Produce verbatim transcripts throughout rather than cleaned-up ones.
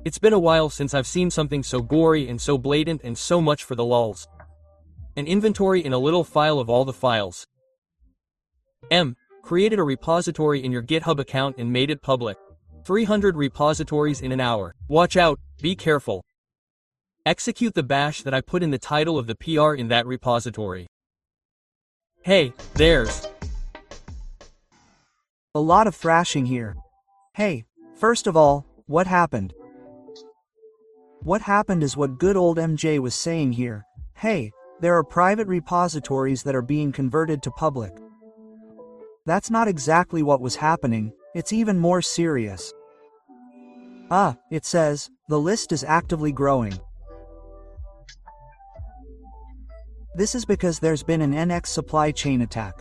It's been a while since I've seen something so gory and so blatant and so much for the lulz. An inventory in a little file of all the files. M. Created a repository in your GitHub account and made it public. three hundred repositories in an hour. Watch out, be careful. Execute the bash that I put in the title of the P R in that repository. Hey, there's a lot of thrashing here. Hey, first of all, what happened? What happened is what good old M J was saying here. Hey, there are private repositories that are being converted to public. That's not exactly what was happening, it's even more serious. Ah, it says, the list is actively growing. This is because there's been an N X supply chain attack.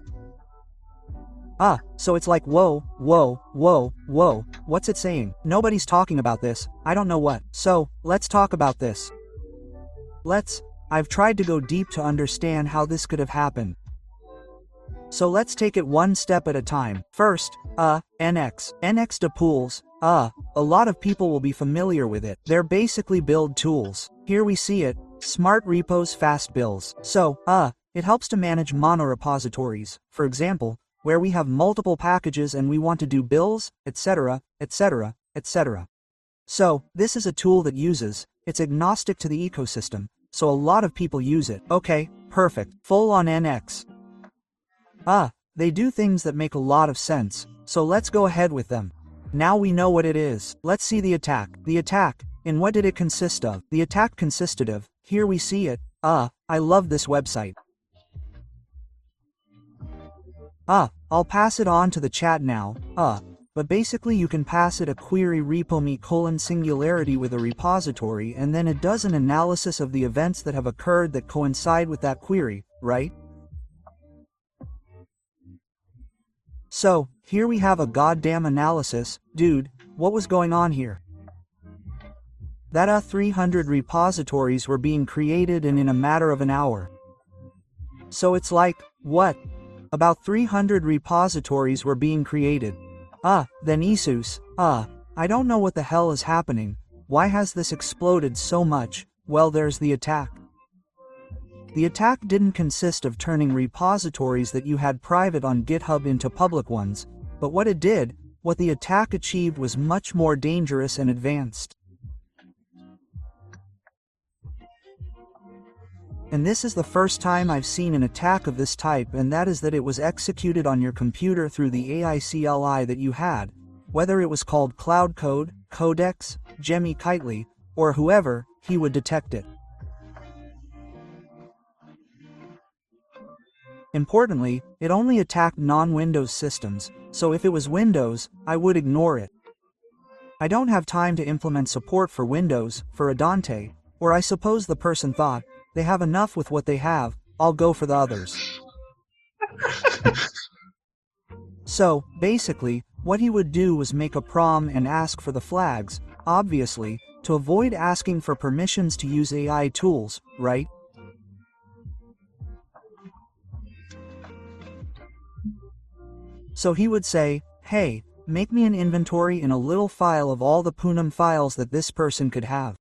Ah, so it's like whoa, whoa, whoa, whoa, what's it saying? Nobody's talking about this, I don't know what. So, let's talk about this. Let's, I've tried to go deep to understand how this could have happened. So let's take it one step at a time. First, uh, N X. N X to pools, uh, a lot of people will be familiar with it. They're basically build tools. Here we see it, smart repos fast builds. So, uh, it helps to manage monorepositories, for example, where we have multiple packages and we want to do bills, et cetera, et cetera, et cetera. So, this is a tool that uses, it's agnostic to the ecosystem, so a lot of people use it. Okay, perfect, full on N X. Ah, they do things that make a lot of sense, so let's go ahead with them. Now we know what it is. Let's see the attack. The attack, and what did it consist of? The attack consisted of, here we see it, ah, I love this website. Ah, I'll pass it on to the chat now, ah, but basically you can pass it a query repo.me colon singularity with a repository and then it does an analysis of the events that have occurred that coincide with that query, right? So, here we have a goddamn analysis, dude, what was going on here? That uh three hundred repositories were being created and in a matter of an hour. So it's like, what? About three hundred repositories were being created. Ah, then Isus, ah, I don't know what the hell is happening, why has this exploded so much? Well, there's the attack. The attack didn't consist of turning repositories that you had private on GitHub into public ones, but what it did, what the attack achieved was much more dangerous and advanced. And this is the first time I've seen an attack of this type, and that is that it was executed on your computer through the A I C L I that you had, whether it was called Cloud Code, Codex, Jemmy Kitely, or whoever, he would detect it. Importantly, it only attacked non-Windows systems, so if it was Windows, I would ignore it. I don't have time to implement support for Windows, for Adante, or I suppose the person thought, they have enough with what they have, I'll go for the others. So, basically, what he would do was make a prom and ask for the flags, obviously, to avoid asking for permissions to use A I tools, right? So he would say, hey, make me an inventory in a little file of all the Punum files that this person could have.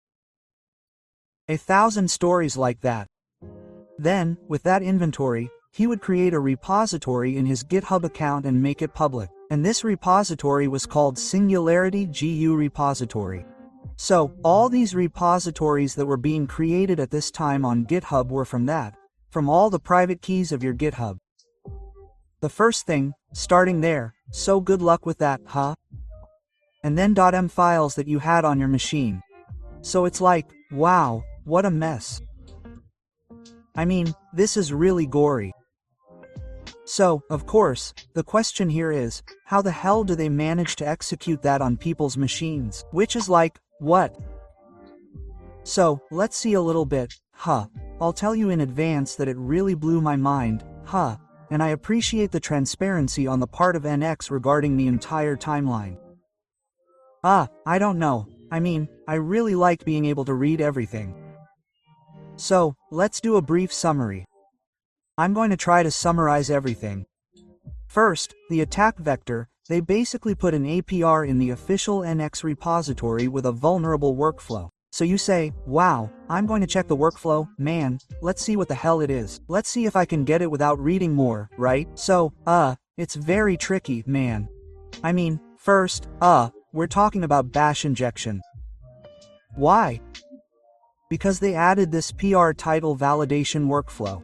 A thousand stories like that. Then, with that inventory, he would create a repository in his GitHub account and make it public. And this repository was called Singularity G U Repository. So, all these repositories that were being created at this time on GitHub were from that, from all the private keys of your GitHub. The first thing, starting there, so good luck with that, huh? And then .m files that you had on your machine. So it's like, wow, what a mess. I mean, this is really gory. So, of course, the question here is, how the hell do they manage to execute that on people's machines? Which is like, what? So, let's see a little bit, huh? I'll tell you in advance that it really blew my mind, huh? And I appreciate the transparency on the part of N X regarding the entire timeline. Ah, I don't know. I mean, I really like being able to read everything. So, let's do a brief summary. I'm going to try to summarize everything. First, the attack vector, They basically put an A P R in the official N X repository with a vulnerable workflow. So you say, wow, I'm going to check the workflow, man, let's see what the hell it is. Let's see if I can get it without reading more, right? So, uh, it's very tricky, man. I mean, first, uh, we're talking about bash injection. Why? Because they added this P R title validation workflow.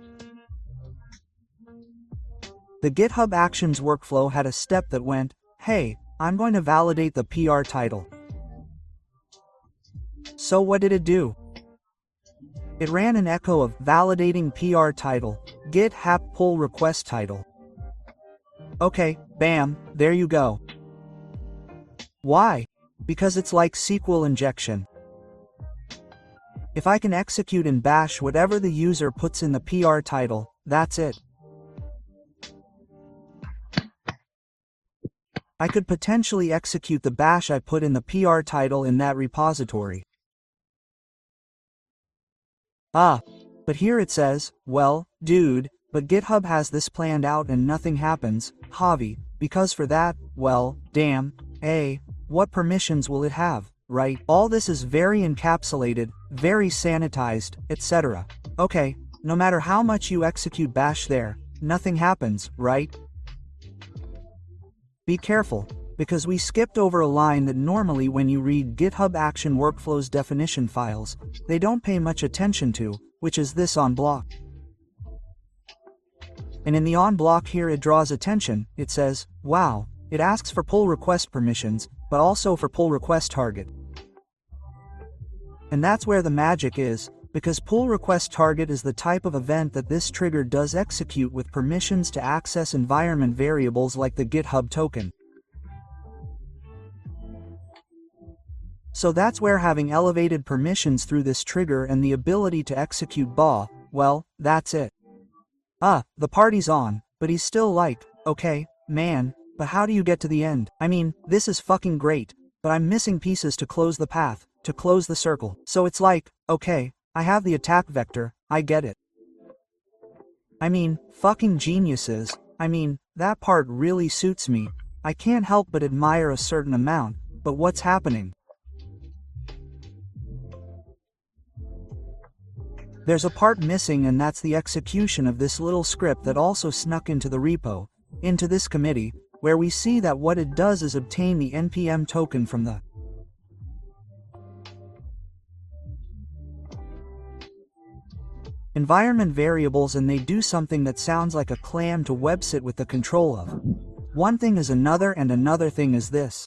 The GitHub Actions workflow had a step that went, hey, I'm going to validate the P R title. So what did it do? It ran an echo of validating P R title, git hap pull request title. Okay, bam, there you go. Why? Because it's like S Q L injection. If I can execute in bash whatever the user puts in the P R title, that's it. I could potentially execute the bash I put in the P R title in that repository. Ah, but here it says, well, dude, but GitHub has this planned out and nothing happens, Javi, because for that, well, damn, eh, what permissions will it have, right? All this is very encapsulated, very sanitized, et cetera. Okay, no matter how much you execute bash there, nothing happens, right? Be careful, because we skipped over a line that normally when you read GitHub Action Workflows definition files, they don't pay much attention to, which is this on block. And in the on block here it draws attention, it says, wow, it asks for pull request permissions, but also for pull request target. And that's where the magic is, because pull request target is the type of event that this trigger does execute with permissions to access environment variables like the GitHub token. So that's where having elevated permissions through this trigger and the ability to execute B A, well, that's it. Ah, the party's on, but he's still like, okay, man, but how do you get to the end? I mean, this is fucking great, but I'm missing pieces to close the path, to close the circle. So it's like, okay, I have the attack vector, I get it. I mean, fucking geniuses, I mean, that part really suits me. I can't help but admire a certain amount, but what's happening? There's a part missing, and that's the execution of this little script that also snuck into the repo, into this committee, where we see that what it does is obtain the N P M token from the environment variables, and they do something that sounds like a clam to websit with the control of. One thing is another, and another thing is this.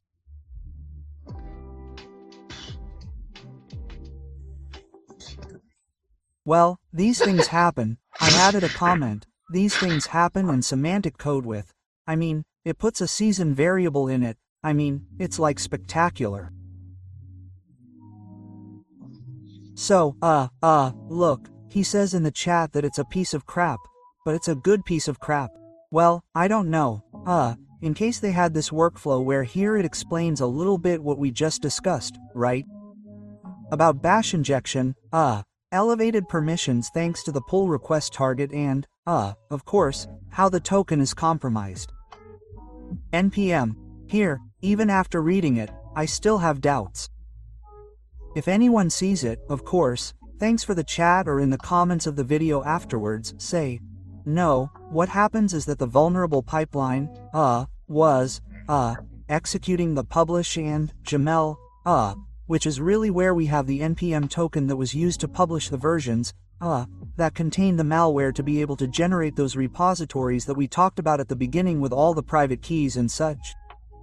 Well, these things happen. I added a comment, these things happen, and semantic code with. I mean, it puts a season variable in it. I mean, it's like spectacular. So, uh, uh, look, he says in the chat that it's a piece of crap, but it's a good piece of crap. Well, I don't know, uh, in case they had this workflow where here it explains a little bit what we just discussed, right? About bash injection, uh, elevated permissions thanks to the pull request target, and, uh, of course, how the token is compromised. N P M. Here, even after reading it, I still have doubts. If anyone sees it, of course, thanks for the chat, or in the comments of the video afterwards, say, no, what happens is that the vulnerable pipeline, uh, was, uh, executing the publish and, Jamel, uh, which is really where we have the N P M token that was used to publish the versions, uh, that contain the malware to be able to generate those repositories that we talked about at the beginning with all the private keys and such.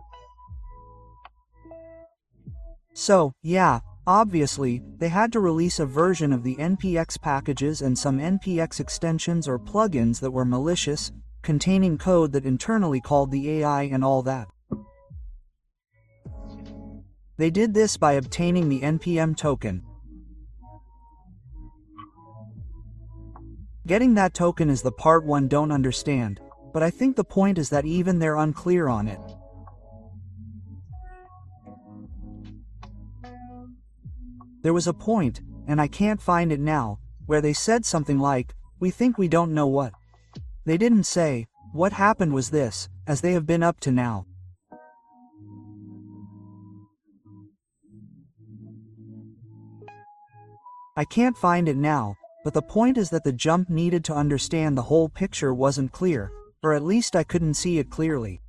So, yeah, obviously, they had to release a version of the N P X packages and some N P X extensions or plugins that were malicious, containing code that internally called the A I and all that. They did this by obtaining the N P M token. Getting that token is the part one don't understand, but I think the point is that even they're unclear on it. There was a point, and I can't find it now, where they said something like, we think we don't know what. They didn't say, what happened was this, as they have been up to now. I can't find it now, but the point is that the jump needed to understand the whole picture wasn't clear, or at least I couldn't see it clearly.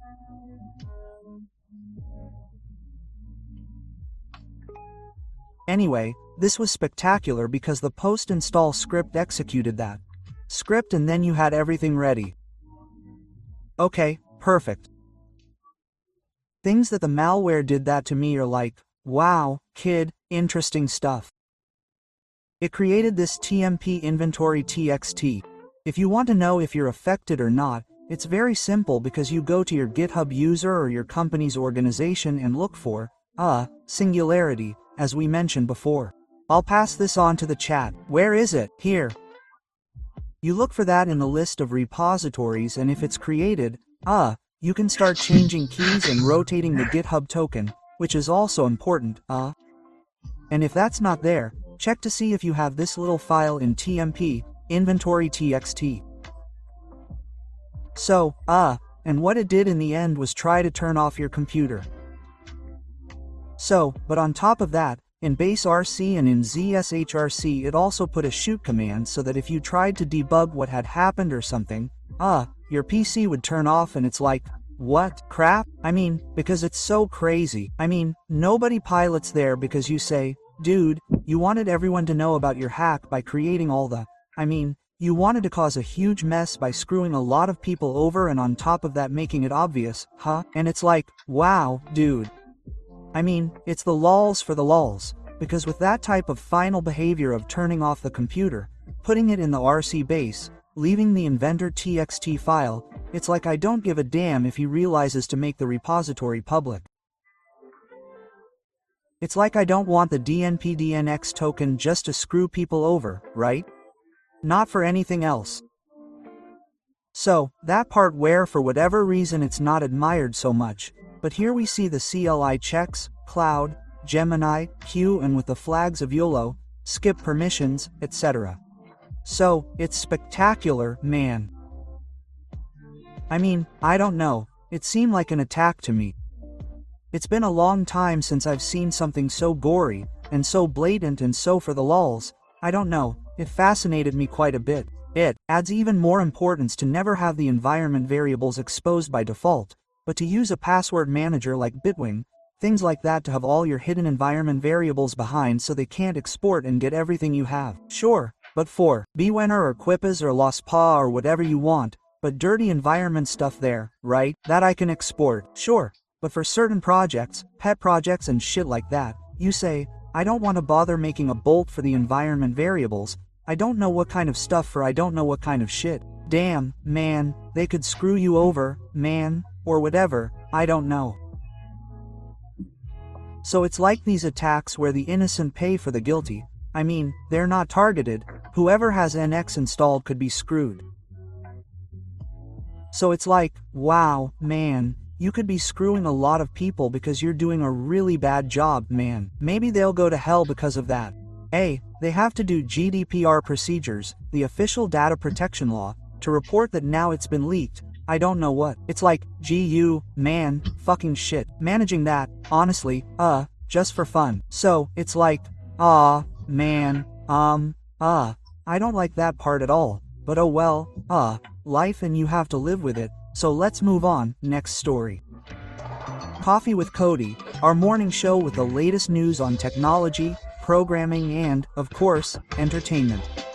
Anyway, this was spectacular because the post-install script executed that script and then you had everything ready. Okay, perfect. Things that the malware did that to me are like, wow, kid, interesting stuff. It created this T M P inventory T X T. If you want to know if you're affected or not, it's very simple because you go to your GitHub user or your company's organization and look for, uh, Singularity, as we mentioned before. I'll pass this on to the chat. Where is it? Here. You look for that in the list of repositories, and if it's created, uh, you can start changing keys and rotating the GitHub token, which is also important, uh. And if that's not there, check to see if you have this little file in T M P, inventory T X T. So, uh, and what it did in the end was try to turn off your computer. So, but on top of that, in base R C and in Z S H R C it also put a shoot command so that if you tried to debug what had happened or something, uh, your P C would turn off and it's like, what, crap? I mean, because it's so crazy. I mean, nobody pilots there because you say, dude, you wanted everyone to know about your hack by creating all the, I mean, you wanted to cause a huge mess by screwing a lot of people over and on top of that making it obvious, huh? And it's like, wow, dude. I mean, it's the lols for the lols, because with that type of final behavior of turning off the computer, putting it in the R C base, leaving the inventor T X T file, it's like I don't give a damn if he realizes to make the repository public. It's like I don't want the D N P D N X token just to screw people over, right? Not for anything else. So, that part where for whatever reason it's not admired so much, but here we see the C L I checks, Cloud, Gemini, Q and with the flags of YOLO, skip permissions, et cetera. So, it's spectacular, man. I mean, I don't know, it seemed like an attack to me. It's been a long time since I've seen something so gory, and so blatant and so for the lols, I don't know, it fascinated me quite a bit. It adds even more importance to never have the environment variables exposed by default, but to use a password manager like Bitwing, things like that to have all your hidden environment variables behind so they can't export and get everything you have. Sure, but for Bwinner or Quippas or LostPaw or whatever you want, but dirty environment stuff there, right? That I can export, sure. But for certain projects, pet projects and shit like that, you say, I don't want to bother making a bolt for the environment variables, I don't know what kind of stuff for I don't know what kind of shit. Damn, man, they could screw you over, man, or whatever, I don't know. So it's like these attacks where the innocent pay for the guilty. I mean, they're not targeted, whoever has N X installed could be screwed. So it's like, wow, man, you could be screwing a lot of people because you're doing a really bad job, man. Maybe they'll go to hell because of that. A, they have to do G D P R procedures, the official data protection law, to report that now it's been leaked. I don't know what. It's like, G U, man, fucking shit. Managing that, honestly, uh, just for fun. So, it's like, ah, man, um, ah, I don't like that part at all. But oh well, uh, life and you have to live with it. So let's move on, next story. Coffee with Cody, our morning show with the latest news on technology, programming and, of course, entertainment.